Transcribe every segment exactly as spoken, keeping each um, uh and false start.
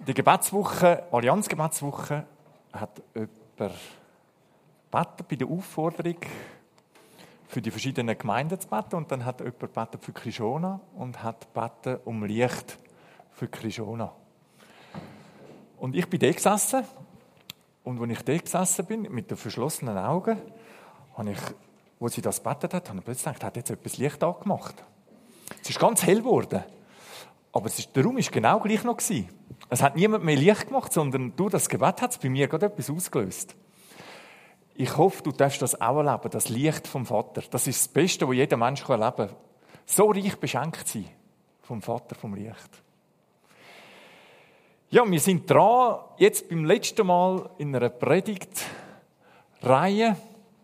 Die Gebetswoche, Allianz-Gebetswoche, hat jemand gebeten bei der Aufforderung, für die verschiedenen Gemeinden zu beten. Und dann hat jemand gebeten für Krishona und hat gebeten um Licht für Krishona. Und ich bin da gesessen. Und als ich da gesessen bin, mit den verschlossenen Augen, habe ich, als sie das gebetet hat, habe ich plötzlich gedacht, hat jetzt etwas Licht angemacht. Es ist ganz hell geworden. Aber es ist, der Raum war genau gleich noch. Es hat niemand mehr Licht gemacht, sondern durch das Gebet hat es bei mir gerade etwas ausgelöst. Ich hoffe, du darfst das auch erleben, das Licht vom Vater. Das ist das Beste, was jeder Mensch erleben kann. So reich beschenkt sein vom Vater, vom Licht. Ja, wir sind dran, jetzt beim letzten Mal in einer Predigtreihe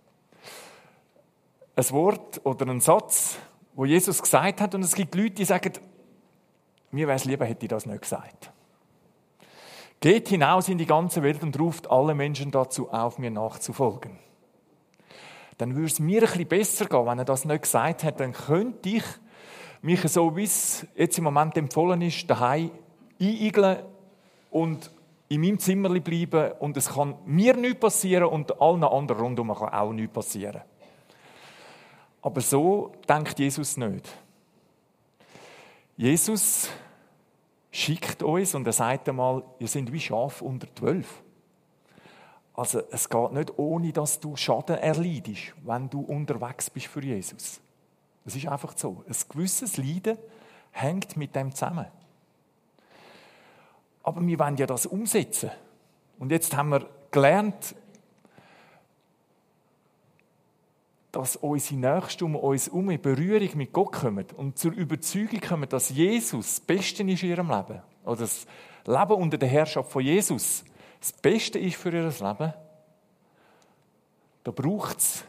ein Wort oder einen Satz, wo Jesus gesagt hat, und es gibt Leute, die sagen, mir wäre es lieber, hätte ich das nicht gesagt. Geht hinaus in die ganze Welt und ruft alle Menschen dazu auf, mir nachzufolgen. Dann würde es mir ein bisschen besser gehen, wenn er das nicht gesagt hat. Dann könnte ich mich so, wie es jetzt im Moment empfohlen ist, daheim einigeln und in meinem Zimmer bleiben. Und es kann mir nichts passieren und allen anderen rundherum kann auch nichts passieren. Aber so denkt Jesus nicht. Jesus schickt uns und er sagt einmal, ihr seid wie Schafe unter zwölf. Also es geht nicht, ohne dass du Schaden erleidest, wenn du unterwegs bist für Jesus. Es ist einfach so. Ein gewisses Leiden hängt mit dem zusammen. Aber wir wollen ja das umsetzen. Und jetzt haben wir gelernt, dass unsere Nächsten um uns herum in Berührung mit Gott kommen und zur Überzeugung kommen, dass Jesus das Beste ist in ihrem Leben. Oder das Leben unter der Herrschaft von Jesus das Beste ist für ihr Leben. Da braucht es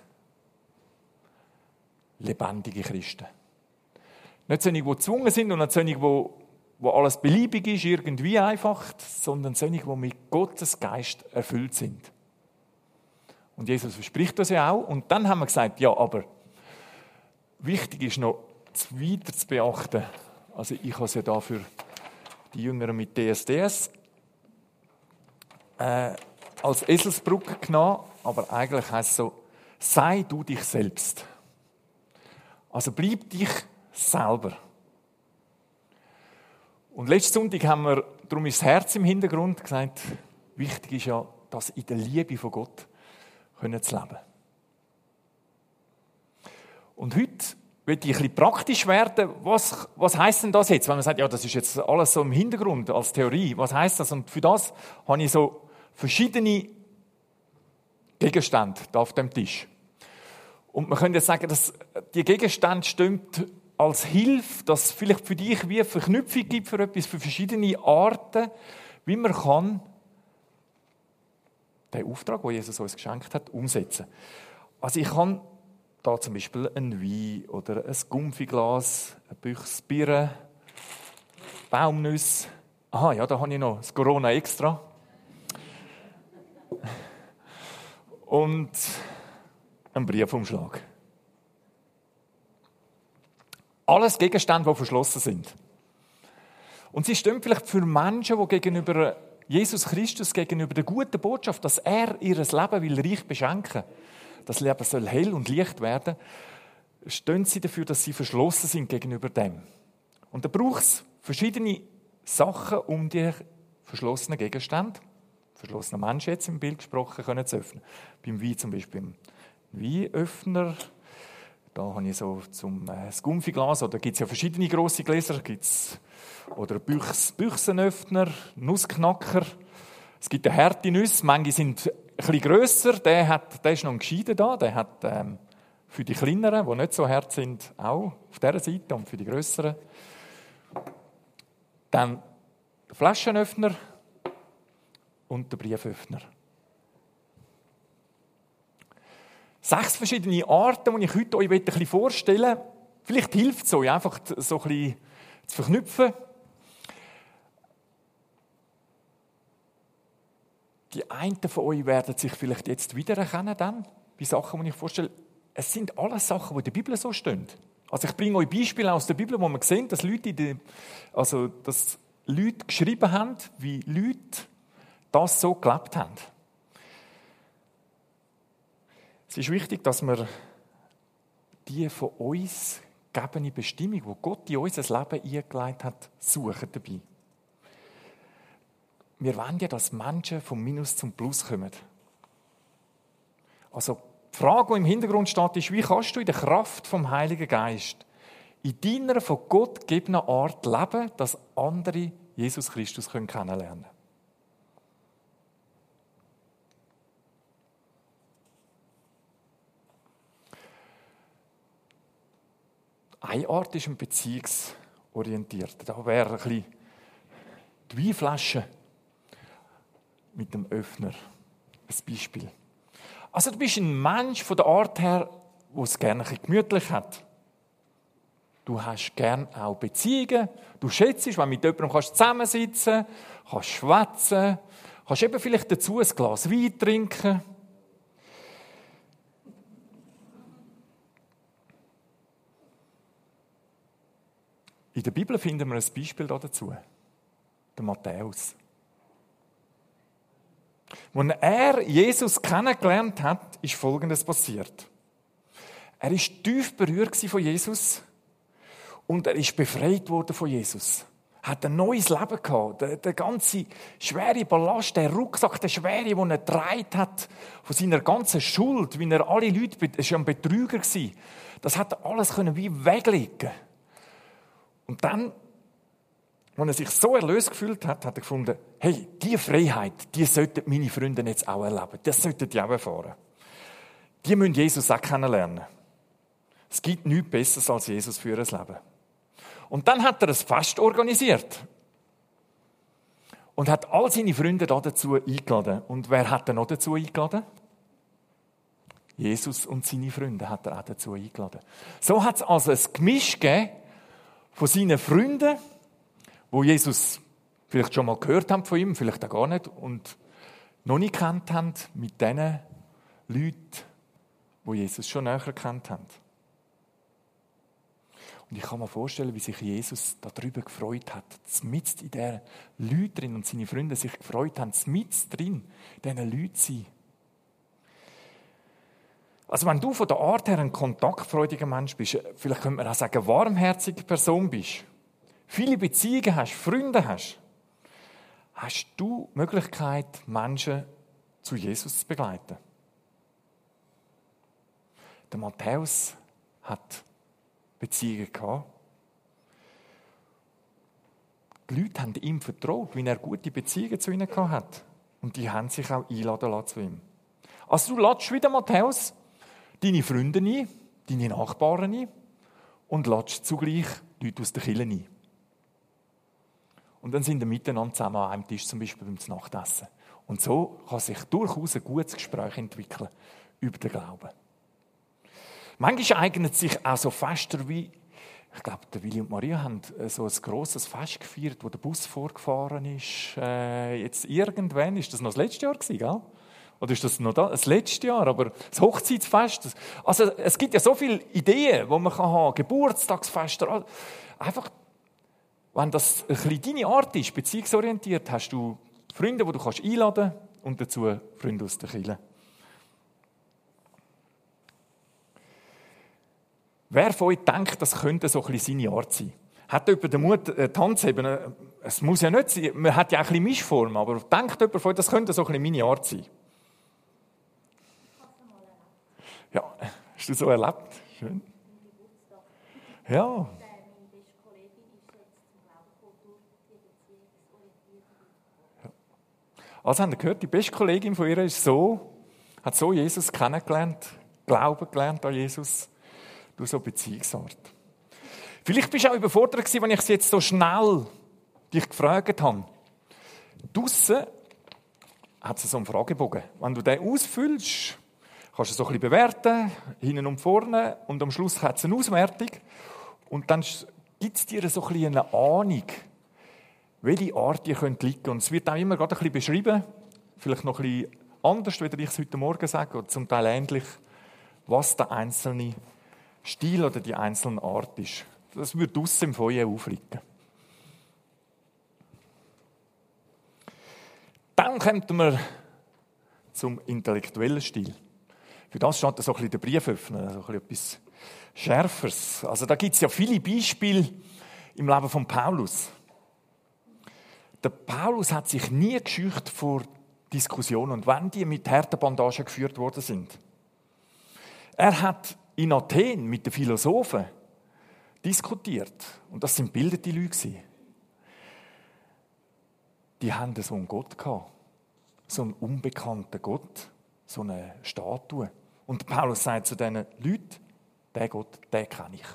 lebendige Christen. Nicht solche, die gezwungen sind und nicht solche, wo, wo alles beliebig ist, irgendwie einfach, sondern solche, die mit Gottes Geist erfüllt sind. Und Jesus verspricht das ja auch. Und dann haben wir gesagt, ja, aber wichtig ist noch weiter zu beachten. Also ich habe es ja da für die Jüngeren mit D S D S äh, als Eselsbrücke genommen. Aber eigentlich heisst es so, sei du dich selbst. Also bleib dich selber. Und letzten Sonntag haben wir, darum ist das Herz im Hintergrund, gesagt, wichtig ist ja, dass in der Liebe von Gott können zu leben. Und heute will ich ein bisschen praktisch werden. Was, was heisst denn das jetzt? Wenn man sagt, ja, das ist jetzt alles so im Hintergrund als Theorie. Was heisst das? Und für das habe ich so verschiedene Gegenstände da auf dem Tisch. Und man könnte jetzt sagen, dass die Gegenstände stimmt als Hilfe, dass es vielleicht für dich wie eine Verknüpfung gibt für etwas, für verschiedene Arten, wie man kann den Auftrag, den Jesus uns geschenkt hat, umsetzen. Also ich kann da zum Beispiel ein Wein oder ein Gumpfiglas, ein Büchs Birne, Baumnüsse. Aha, ja, da habe ich noch das Corona Extra. Und einen Briefumschlag. Alles Gegenstände, die verschlossen sind. Und sie stehen vielleicht für Menschen, die gegenüber Jesus Christus, gegenüber der guten Botschaft, dass er ihr Leben will reich beschenken will, das Leben soll hell und licht werden, stehen sie dafür, dass sie verschlossen sind gegenüber dem. Und da braucht es verschiedene Sachen, um die verschlossenen Gegenstände, verschlossene Menschen jetzt im Bild gesprochen, können zu öffnen. Beim Wein zum Beispiel im Weinöffner, da habe ich so zum äh, das Gumpfiglas, oder gibt es ja verschiedene grosse Gläser, gibt's oder Büchs, Büchsenöffner, Nussknacker. Es gibt eine harte Nüsse, manche sind ein bisschen grösser, der, hat, der ist noch ein Gescheiter da, der hat ähm, für die kleineren, die nicht so hart sind, auch auf dieser Seite und für die grösseren. Dann der Flaschenöffner und der Brieföffner. Sechs verschiedene Arten, die ich heute euch ein bisschen vorstellen möchte. Vielleicht hilft es euch, einfach so ein bisschen zu verknüpfen. Die einen von euch werden sich vielleicht jetzt wiedererkennen, dann, bei Sachen, die ich vorstelle. Es sind alles Sachen, die in der Bibel so stehen. Also ich bringe euch Beispiele aus der Bibel, wo man sieht, dass Leute, die, also dass Leute geschrieben haben, wie Leute das so gelebt haben. Es ist wichtig, dass wir die von uns gegebene Bestimmung, die Gott in unser Leben eingelegt hat, suchen dabei. Wir wollen ja, dass Menschen vom Minus zum Plus kommen. Also die Frage, die im Hintergrund steht, ist, wie kannst du in der Kraft vom Heiligen Geist in deiner von Gott gegebenen Art leben, dass andere Jesus Christus kennenlernen können. Eine Art ist ein beziehungsorientierter. Da wäre ein bisschen die Weinflasche mit dem Öffner ein Beispiel. Also du bist ein Mensch von der Art her, der es gerne ein bisschen gemütlich hat. Du hast gerne auch Beziehungen. Du schätzt, wenn du mit jemandem kannst zusammensitzen kannst, kannst schwätzen, kannst eben vielleicht dazu ein Glas Wein trinken. In der Bibel finden wir ein Beispiel dazu. Der Matthäus. Als er Jesus kennengelernt hat, ist Folgendes passiert. Er war tief berührt von Jesus und er ist befreit worden von Jesus. Er hat ein neues Leben gehabt. Der, der ganze schwere Ballast, der Rucksack, der schwere, den er getragen hat, von seiner ganzen Schuld, wie er alle Leute, er war ein Betrüger, das hat er alles wie weglegen. Und dann, als er sich so erlöst gefühlt hat, hat er gefunden, hey, diese Freiheit, die sollten meine Freunde jetzt auch erleben. Das sollten die auch erfahren. Die müssen Jesus auch kennenlernen. Es gibt nichts Besseres als Jesus für ihr Leben. Und dann hat er ein Fest organisiert. Und hat all seine Freunde dazu eingeladen. Und wer hat er noch dazu eingeladen? Jesus und seine Freunde hat er auch dazu eingeladen. So hat es also ein Gemisch gegeben von seinen Freunden, wo Jesus vielleicht schon mal gehört haben von ihm, vielleicht auch gar nicht, und noch nicht kennt haben, mit den Leuten, die Jesus schon näher kennt haben. Und ich kann mir vorstellen, wie sich Jesus darüber gefreut hat, mitten in diesen Leuten drin und seine Freunde sich gefreut haben, mitten drin, in diesen Leuten zu sein. Also wenn du von der Art her ein kontaktfreudiger Mensch bist, vielleicht könnte man auch sagen, eine warmherzige Person bist, viele Beziehungen hast, Freunde hast, hast du die Möglichkeit, Menschen zu Jesus zu begleiten. Der Matthäus hat Beziehungen gehabt. Die Leute haben ihm vertraut, wie er gute Beziehungen zu ihnen gehabt hat. Und die haben sich auch einladen lassen zu ihm. Also du lädst wieder Matthäus deine Freunde ein, deine Nachbarn ein und lädst zugleich Leute aus der Kirche ein. Und dann sind wir miteinander zusammen an einem Tisch, zum Beispiel beim Nachtessen. Und so kann sich durchaus ein gutes Gespräch entwickeln über den Glauben. Manchmal eignet sich auch so Fester wie, ich glaube, der Willi und Maria haben so ein grosses Fest gefeiert, wo der Bus vorgefahren ist. Äh, jetzt irgendwann, ist das noch das letzte Jahr gewesen, gell? Oder ist das noch das letzte Jahr? Aber das Hochzeitsfest, das, also es gibt ja so viele Ideen, die man haben kann, Geburtstagsfeste. Einfach, wenn das ein bisschen deine Art ist, beziehungsorientiert, hast du Freunde, die du kannst einladen kannst und dazu Freunde aus der Kirche. Wer von euch denkt, das könnte so ein bisschen seine Art sein? Hat jemand den Mut, äh, die Hand zu heben? Es muss ja nicht sein, man hat ja auch ein bisschen Mischform, aber denkt jemand von euch, das könnte so ein bisschen meine Art sein? Ja, hast du so erlebt? Schön. Ja. Also habt ihr gehört, die beste Kollegin von ihr ist so, hat so Jesus kennengelernt, Glauben gelernt an Jesus, durch so Beziehungsart. Vielleicht bist du auch überfordert gewesen, wenn ich es jetzt so schnell dich gefragt habe. Draussen hat es so einen Fragebogen. Wenn du den ausfüllst, kannst du so ein bisschen bewerten, hinten und vorne, und am Schluss hat es eine Auswertung. Und dann gibt es dir so ein bisschen eine Ahnung, welche Art ihr könnt liegen. Und es wird auch immer gerade ein bisschen beschrieben, vielleicht noch ein bisschen anders, wie ich es heute Morgen sage, oder zum Teil ähnlich, was der einzelne Stil oder die einzelne Art ist. Das wird draussen im Feuer aufliegen. Dann kommen wir zum intellektuellen Stil. Für das steht so ein bisschen der Brieföffner, also ein bisschen etwas Schärferes. Also da gibt es ja viele Beispiele im Leben von Paulus. Der Paulus hat sich nie geschüchtert vor Diskussionen und wenn die mit harten Bandagen geführt worden sind. Er hat in Athen mit den Philosophen diskutiert und das sind bildete Leute. Die haben so einen Gott gehabt, so einen unbekannten Gott, so eine Statue. Und Paulus sagt zu diesen Leuten, den Gott, den kenne ich.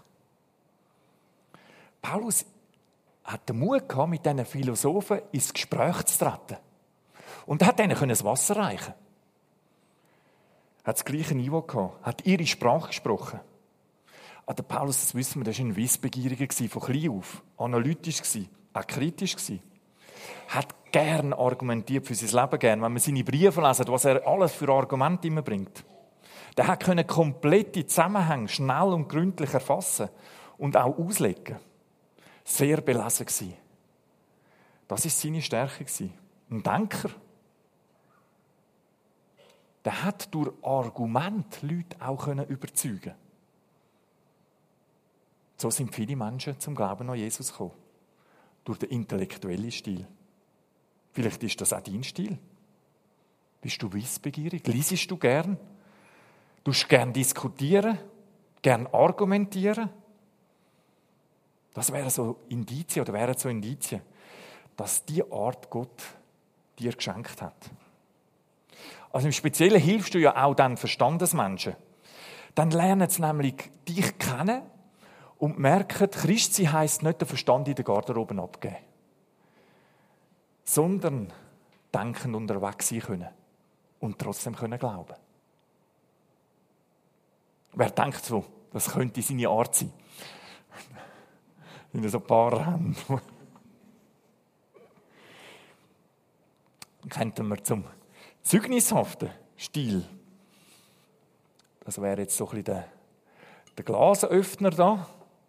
Paulus hat den Mut gehabt, mit diesen Philosophen ins Gespräch zu treten. Und er hat ihnen das Wasser reichen. Er hat das gleiche Niveau gehabt, hat ihre Sprache gesprochen. Aber der Paulus, das wissen wir, das war ein Wissbegieriger von klein auf, analytisch, auch kritisch. Hat gern argumentiert für sein Leben, gern. Wenn man seine Briefe lesen, was er alles für Argumente immer bringt. Der hat können komplette Zusammenhänge schnell und gründlich erfassen und auch auslegen. Sehr belesen gsi. Das ist seine Stärke gsi. Ein Denker. Der hat durch Argument Leute auch können überzeugen. So sind viele Menschen zum Glauben an Jesus gekommen. Durch den intellektuellen Stil. Vielleicht ist das auch dein Stil. Bist du wissbegierig? Liesest du gern? Du gern diskutieren? Gern argumentieren? Das wären so Indizien, oder wären so Indizien, dass die Art Gott dir geschenkt hat. Also im Speziellen hilfst du ja auch den Verstandesmenschen. Dann lernen sie nämlich dich kennen und merken, Christsein heisst nicht den Verstand in der Garderobe abgeben, sondern denkend unterwegs sein können und trotzdem können glauben. Wer denkt so, das könnte seine Art sein? In so ein paar Hände. Dann kommen wir zum zeugnishaften Stil. Das wäre jetzt so ein bisschen der, der Glasenöffner da.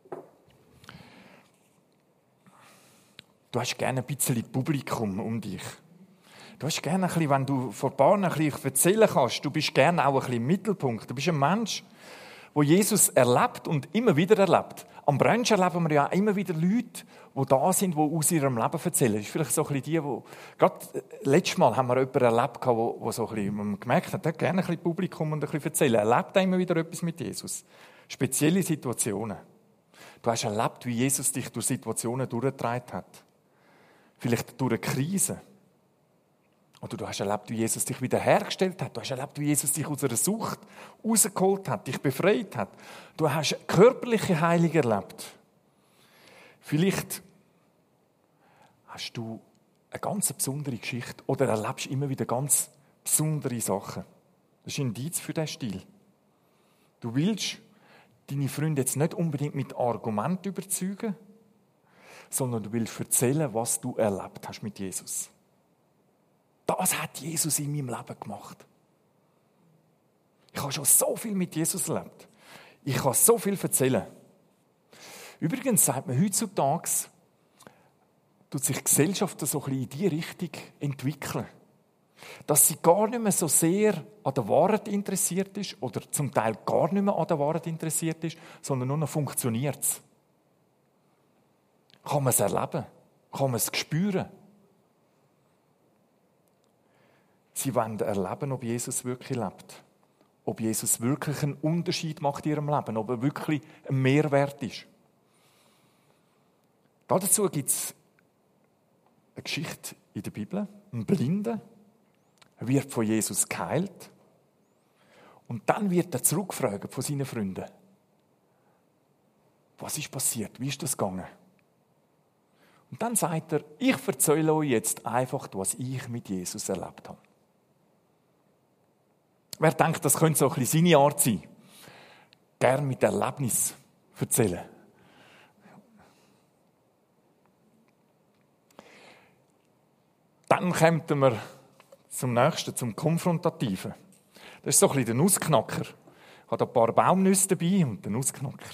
Du hast gerne ein bisschen Publikum um dich. Du hast gerne ein bisschen, wenn du vor ein paar ein bisschen erzählen kannst, du bist gerne auch ein bisschen im Mittelpunkt. Du bist ein Mensch, der Jesus erlebt und immer wieder erlebt. Am Brunch erleben wir ja immer wieder Leute, die da sind, die aus ihrem Leben erzählen. Das ist vielleicht so ein bisschen die, die... Gerade letztes Mal haben wir jemanden erlebt, der so ein bisschen gemerkt hat, er hat gerne ein bisschen Publikum und ein bisschen erzählen. Er erlebt immer wieder etwas mit Jesus. Spezielle Situationen. Du hast erlebt, wie Jesus dich durch Situationen durchgetragen hat. Vielleicht durch eine Krise. Oder du hast erlebt, wie Jesus dich wiederhergestellt hat. Du hast erlebt, wie Jesus dich aus einer Sucht rausgeholt hat, dich befreit hat. Du hast körperliche Heilung erlebt. Vielleicht hast du eine ganz besondere Geschichte oder erlebst immer wieder ganz besondere Sachen. Das ist ein Indiz für diesen Stil. Du willst deine Freunde jetzt nicht unbedingt mit Argumenten überzeugen, sondern du willst erzählen, was du erlebt hast mit Jesus. Das hat Jesus in meinem Leben gemacht. Ich habe schon so viel mit Jesus erlebt. Ich kann so viel erzählen. Übrigens sagt man heutzutage, tut sich die Gesellschaft so ein bisschen in diese Richtung entwickeln. Dass sie gar nicht mehr so sehr an der Wahrheit interessiert ist oder zum Teil gar nicht mehr an der Wahrheit interessiert ist, sondern nur noch funktioniert es. Kann man es erleben? Kann man es spüren? Sie wollen erleben, ob Jesus wirklich lebt. Ob Jesus wirklich einen Unterschied macht in ihrem Leben. Ob er wirklich ein Mehrwert ist. Dazu gibt es eine Geschichte in der Bibel. Ein Blinder wird von Jesus geheilt. Und dann wird er zurückgefragt von seinen Freunden. Was ist passiert? Wie ist das gegangen? Und dann sagt er, ich erzähle euch jetzt einfach, was ich mit Jesus erlebt habe. Wer denkt, das könnte so ein bisschen seine Art sein? Gern mit Erlebnis erzählen. Dann kommen wir zum nächsten, zum Konfrontativen. Das ist so ein bisschen der Nussknacker. Ich habe da ein paar Baumnüsse dabei und den Nussknacker.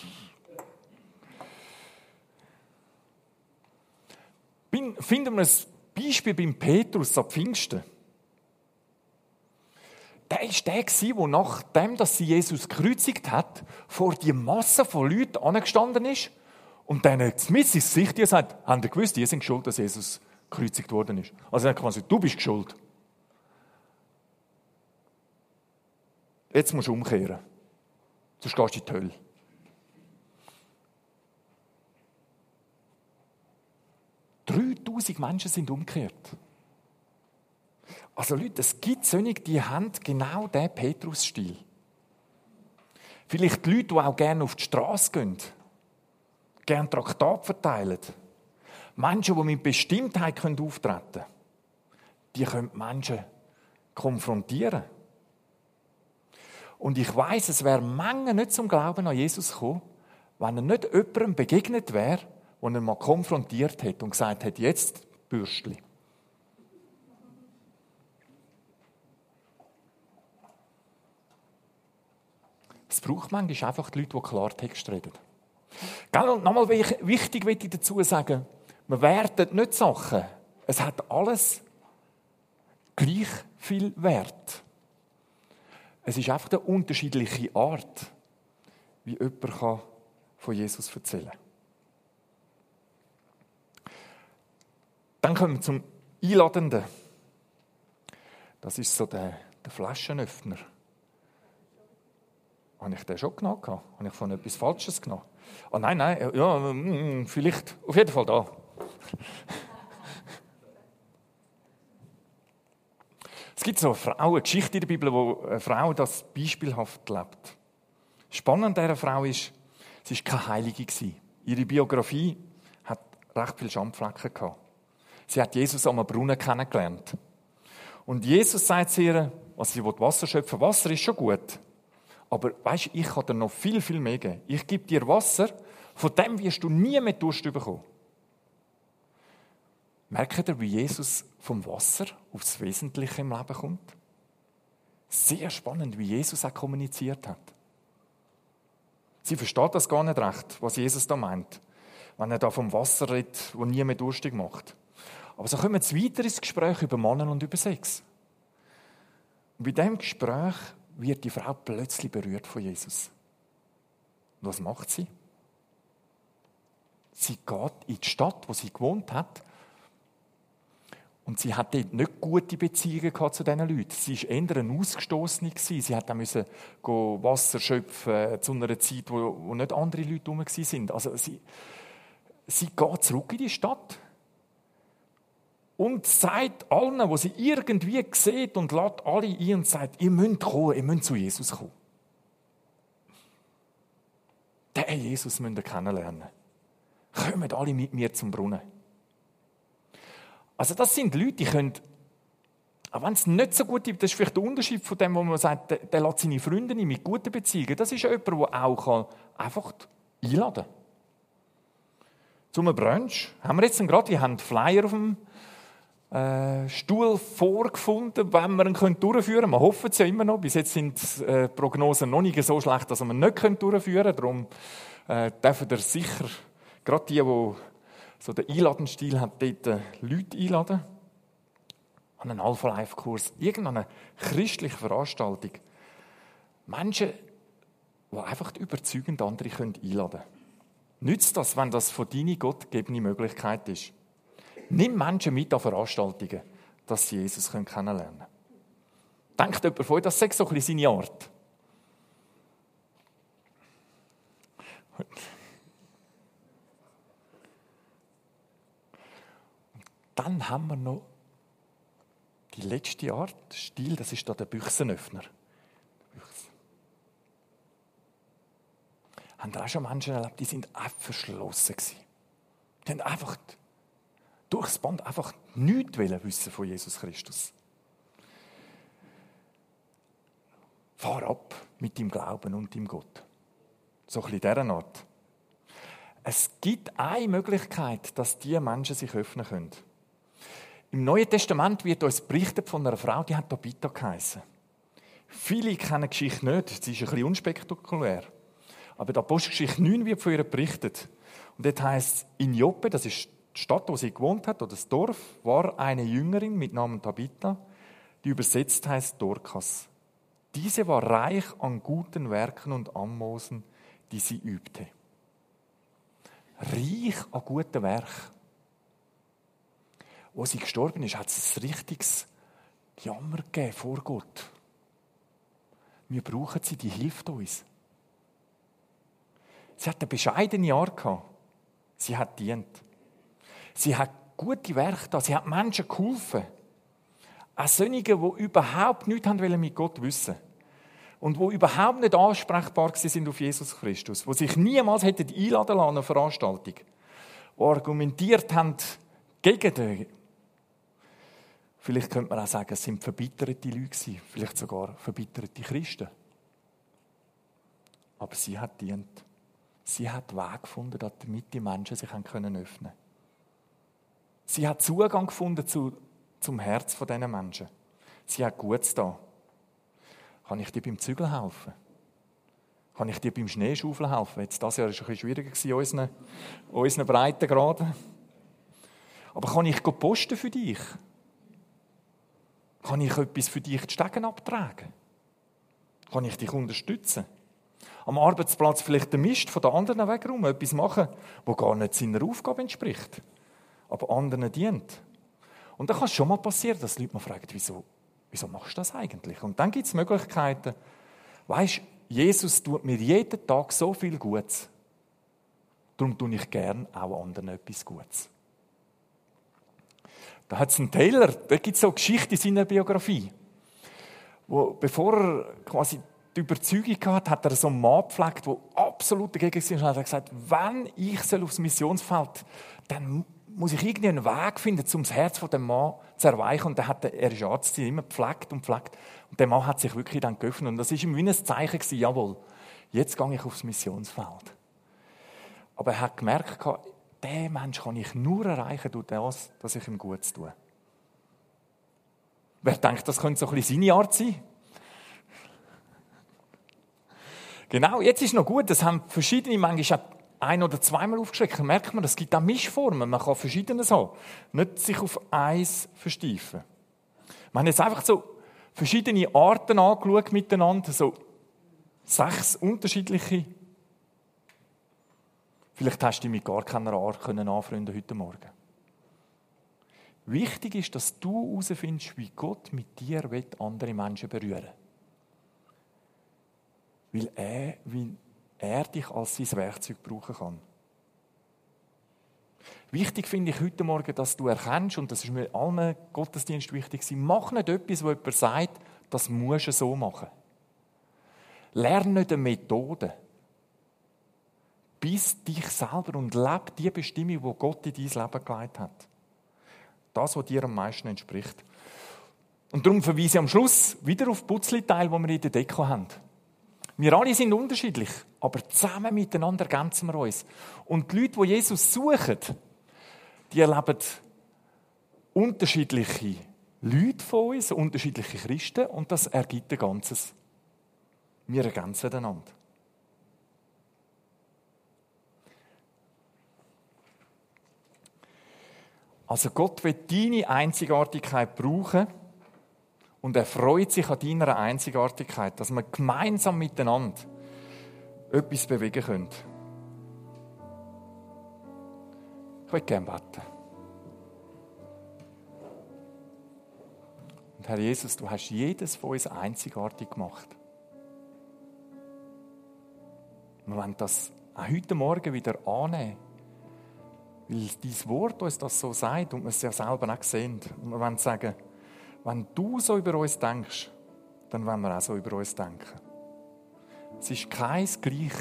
Finden wir ein Beispiel beim Petrus am Pfingsten. der war der, der nachdem dass sie Jesus gekreuzigt hat, vor die Masse von Leuten angestanden ist und dann mit ins Gesicht gesagt, haben ihr gewusst, ihr sind schuld, dass Jesus gekreuzigt worden ist. Also er hat gesagt, du bist schuld. Jetzt musst du umkehren. Sonst gehst du in die Hölle. dreitausend Menschen sind umgekehrt. Also Leute, es gibt solche, die haben genau diesen Petrus-Stil. Vielleicht die Leute, die auch gerne auf die Straße gehen, gerne Traktate verteilen. Menschen, die mit Bestimmtheit auftreten können, die können die Menschen konfrontieren. Und ich weiss, es wäre manche nicht zum Glauben an Jesus gekommen, wenn er nicht jemandem begegnet wäre, den er mal konfrontiert hat und gesagt hat, jetzt Bürstli. Es braucht manchmal einfach die Leute, die Klartext reden. Und nochmal wichtig möchte ich dazu sagen, wir werten nicht Sachen. Es hat alles gleich viel Wert. Es ist einfach eine unterschiedliche Art, wie jemand von Jesus erzählen kann. Dann kommen wir zum Einladenden. Das ist so der, der Flaschenöffner. Habe ich den schon genommen? Habe ich von etwas Falsches genommen? Ah, nein, nein, ja, vielleicht, auf jeden Fall da. Es gibt so eine Frau, eine Geschichte in der Bibel, wo eine Frau das beispielhaft lebt. Spannend an dieser Frau ist, sie war keine Heilige. Ihre Biografie hat recht viele Schandflecken gehabt. Sie hat Jesus am Brunnen kennengelernt. Und Jesus sagt zu ihr, also sie will Wasser schöpfen, Wasser ist schon gut. Aber weisst, ich kann dir noch viel, viel mehr geben. Ich gebe dir Wasser, von dem wirst du nie mehr Durst bekommen. Merkt ihr, wie Jesus vom Wasser aufs Wesentliche im Leben kommt? Sehr spannend, wie Jesus auch kommuniziert hat. Sie versteht das gar nicht recht, was Jesus da meint, wenn er da vom Wasser redet, das nie mehr durstig macht. Aber so kommen wir weiter ins Gespräch über Männer und über Sex. Und bei diesem Gespräch wird die Frau plötzlich berührt von Jesus. Und was macht sie? Sie geht in die Stadt, wo sie gewohnt hat. Und sie hat dort nicht gute Beziehungen gehabt zu diesen Leuten. Sie war eher eine Ausgestossene. Sie musste Wasser schöpfen zu einer Zeit, wo, wo nicht andere Leute herum waren. Also sie, sie geht zurück in die Stadt und sagt allen, die sie irgendwie sieht, und lädt alle ein und sagt, ihr müsst kommen, ihr müsst zu Jesus kommen. Den Jesus müsst ihr kennenlernen. Kommt alle mit mir zum Brunnen. Also das sind Leute, die können, auch wenn es nicht so gut ist, das ist vielleicht der Unterschied von dem, wo man sagt, der, der lässt seine Freunde nicht mit guten Beziehungen. Das ist jemand, der auch einfach einladen kann. Zum Brunch haben wir jetzt gerade, wir haben Flyer auf dem äh, Stuhl vorgefunden, wenn wir ihn durchführen können. Wir hoffen es ja immer noch. Bis jetzt sind die äh, Prognosen noch nicht so schlecht, dass wir ihn nicht durchführen können. Darum äh, dürfen wir sicher, gerade die, die so den Einladenstil hat, dort Leute einladen. An einen Alpha-Life-Kurs, irgendeine christliche Veranstaltung. Menschen, die einfach überzeugend andere einladen können. Nützt das, wenn das von deiner gottgegebenen Möglichkeit ist. Nimm Menschen mit an Veranstaltungen, dass sie Jesus kennenlernen können. Denkt jemand von euch, das sei so ein bisschen seine Art? Dann haben wir noch die letzte Art, Stil, das ist da der Büchsenöffner. Haben da auch schon Menschen erlebt, die sind einfach verschlossen gewesen. Die haben einfach durchs Band einfach nichts wissen von Jesus Christus. Fahr ab mit deinem Glauben und deinem Gott. So ein bisschen dieser Art. Es gibt eine Möglichkeit, dass diese Menschen sich öffnen können. Im Neuen Testament wird uns berichtet von einer Frau, die hat Tabitha geheissen. Viele kennen die Geschichte nicht, sie ist ein bisschen unspektakulär. Aber in der Apostelgeschichte neun wird von ihr berichtet. Und dort heisst es, in Joppe, das ist die Stadt, wo sie gewohnt hat, oder das Dorf, war eine Jüngerin mit Namen Tabitha, die übersetzt heisst Dorkas. Diese war reich an guten Werken und Almosen, die sie übte. Reich an guten Werken. Als sie gestorben ist, hat es ein richtiges Jammer gegeben vor Gott. Wir brauchen sie, die hilft uns. Sie hat eine bescheidene Art gehabt. Sie hat dient. Sie hat gute Werke da. Sie hat Menschen geholfen. Auch solche, die überhaupt nichts mit Gott wissen wollten. Und die überhaupt nicht ansprechbar sind auf Jesus Christus. Die sich niemals hätten einladen lassen, eine Veranstaltung. Die argumentiert haben gegen den. Vielleicht könnte man auch sagen, es sind verbitterte Leute, vielleicht sogar verbitterte Christen. Aber sie hat dient. Sie hat Weg gefunden, damit die Menschen sich öffnen können. Sie hat Zugang gefunden zu, zum Herz dieser Menschen. Sie hat Gutes da. Kann ich dir beim Zügeln helfen? Kann ich dir beim Schneeschaufeln helfen? Jetzt, das Jahr war es ein bisschen schwieriger in unseren, unseren Breitengraden. Aber kann ich posten für dich? Kann ich etwas für dich die Stegen abtragen? Kann ich dich unterstützen? Am Arbeitsplatz vielleicht den Mist von den anderen wegräumen, etwas machen, das gar nicht seiner Aufgabe entspricht, aber anderen dient. Und dann kann es schon mal passieren, dass die Leute mal fragen, wieso, wieso machst du das eigentlich? Und dann gibt es Möglichkeiten. Weisst, Jesus tut mir jeden Tag so viel Gutes. Darum tue ich gern auch anderen etwas Gutes. Da hat es einen Taylor, da gibt es so eine Geschichte in seiner Biografie, wo, bevor er quasi die Überzeugung hatte, hat er so einen Mann gepflegt, der absolut dagegen war. Und hat gesagt, wenn ich aufs Missionsfeld soll, dann muss ich irgendwie einen Weg finden, um das Herz von dem Mann zu erweichen. Und dann hat er, er ist Arzt, immer gepflegt und gepflegt. Und der Mann hat sich wirklich dann geöffnet. Und das war ihm wie ein Zeichen gewesen, jawohl, jetzt gehe ich aufs Missionsfeld. Aber er hat gemerkt, diesen Menschen kann ich nur erreichen durch das, dass ich ihm Gutes tue. Wer denkt, das könnte so ein bisschen seine Art sein? Genau, jetzt ist noch gut, das haben verschiedene, manchmal ein- oder zweimal aufgeschreckt. Da merkt man, es gibt auch Mischformen, man kann Verschiedenes haben. Nicht sich auf eins versteifen. Wir haben jetzt einfach so verschiedene Arten angeschaut miteinander, so sechs unterschiedliche. Vielleicht hast du dich mit gar keiner Art anfreunden heute Morgen. Wichtig ist, dass du herausfindest, wie Gott mit dir andere Menschen berühren will. Weil er, weil er dich als sein Werkzeug brauchen kann. Wichtig finde ich heute Morgen, dass du erkennst, und das ist mir allen Gottesdienst wichtig, mach nicht etwas, wo jemand sagt, das musst du so machen. Lerne nicht eine Methode. Bist dich selber und lebe die Bestimmung, die Gott in dein Leben gelegt hat. Das, was dir am meisten entspricht. Und darum verweise ich am Schluss wieder auf die Putzliteile, die wir in der Deko haben. Wir alle sind unterschiedlich, aber zusammen miteinander ergänzen wir uns. Und die Leute, die Jesus suchen, die erleben unterschiedliche Leute von uns, unterschiedliche Christen, und das ergibt ein Ganzes. Wir ergänzen einander. Also Gott will deine Einzigartigkeit brauchen und er freut sich an deiner Einzigartigkeit, dass wir gemeinsam miteinander etwas bewegen können. Ich würde gerne beten. Und Herr Jesus, du hast jedes von uns einzigartig gemacht. Wir wollen das auch heute Morgen wieder annehmen. Weil dein Wort uns das so sagt und wir es ja selber auch sehen. Und wir wollen sagen, wenn du so über uns denkst, dann wollen wir auch so über uns denken. Es ist keins gleich.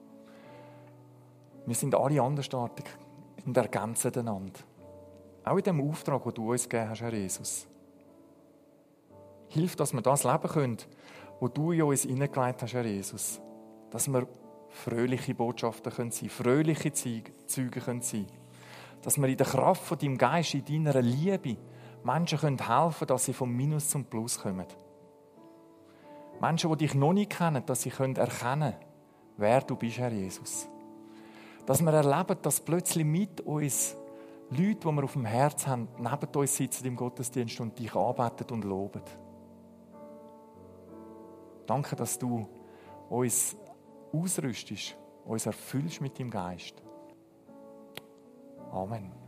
Wir sind alle andersartig und ergänzen einander. Auch in dem Auftrag, den du uns gegeben hast, Herr Jesus. Hilf, dass wir das leben können, was du in uns hineingelegt hast, Herr Jesus. Dass wir fröhliche Botschaften sein können, fröhliche Zeugen sein können. Dass wir in der Kraft von deinem Geist, in deiner Liebe Menschen helfen können, dass sie vom Minus zum Plus kommen. Menschen, die dich noch nicht kennen, dass sie erkennen können, wer du bist, Herr Jesus. Dass wir erleben, dass plötzlich mit uns Leute, die wir auf dem Herz haben, neben uns sitzen im Gottesdienst und dich anbeten und loben. Danke, dass du uns ausrüstest, uns erfüllst mit deinem Geist. Amen.